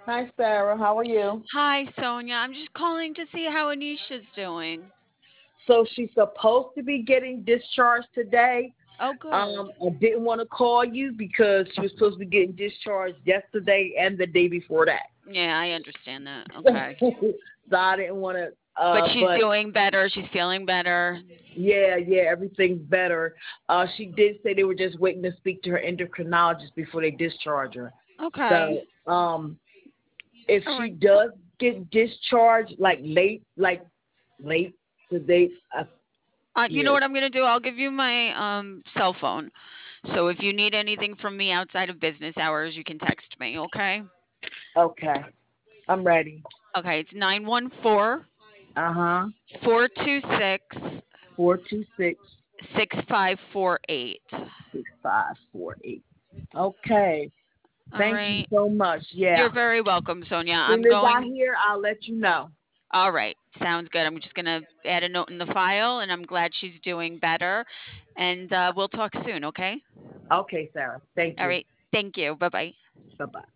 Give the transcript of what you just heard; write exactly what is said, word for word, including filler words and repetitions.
Hi, Sarah. How are you? Hi, Sonia. I'm just calling to see how Anisha's doing. So she's supposed to be getting discharged today. Oh, good. Um, I didn't want to call you because she was supposed to be getting discharged yesterday and the day before that. Yeah, I understand that. Okay. So I didn't want to. But Uh, she's but doing better. She's feeling better. yeah, yeah, everything's better. Uh, she did say they were just waiting to speak to her endocrinologist before they discharge her. Okay. So, um, if All she right. does get discharged, like late, like late today, uh, Uh, you know yeah, what I'm going to do? I'll give you my um cell phone. So if you need anything from me outside of business hours, you can text me, okay? okay, I'm ready. Okay, it's nine one four, Uh huh. four two six, Four two six six five four eight. six five four eight. Okay. All Thank you right. so much. Yeah. You're very welcome, Sonia. As I'm soon as I going. hear, I'll let you know. All right, sounds good. I'm just gonna add a note in the file, and I'm glad she's doing better. And uh, we'll talk soon, okay? Okay, Sarah. Thank All you. right, thank you. Bye bye. Bye bye.